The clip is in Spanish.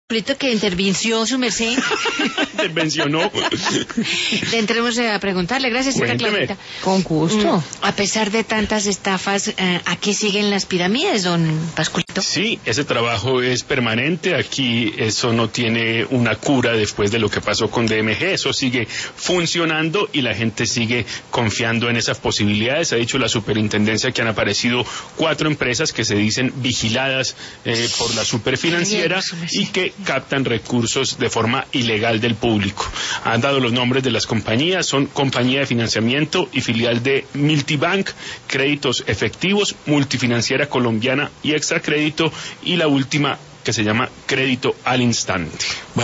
Que intervenció su merced. Intervencionó. Entremos a preguntarle, gracias, señora Clarita. Con gusto. A pesar de tantas estafas, ¿aquí siguen las pirámides, don Pascualito? Sí, ese trabajo es permanente. Aquí eso no tiene una cura después de lo que pasó con DMG. Eso sigue funcionando y la gente sigue confiando en esas posibilidades. Ha dicho la superintendencia que han aparecido 4 empresas que se dicen vigiladas por la superfinanciera y que captan recursos de forma ilegal del público. Han dado los nombres de las compañías, son Compañía de Financiamiento y filial de Multibank, Créditos Efectivos, Multifinanciera Colombiana y Extracrédito, y la última que se llama Crédito al Instante.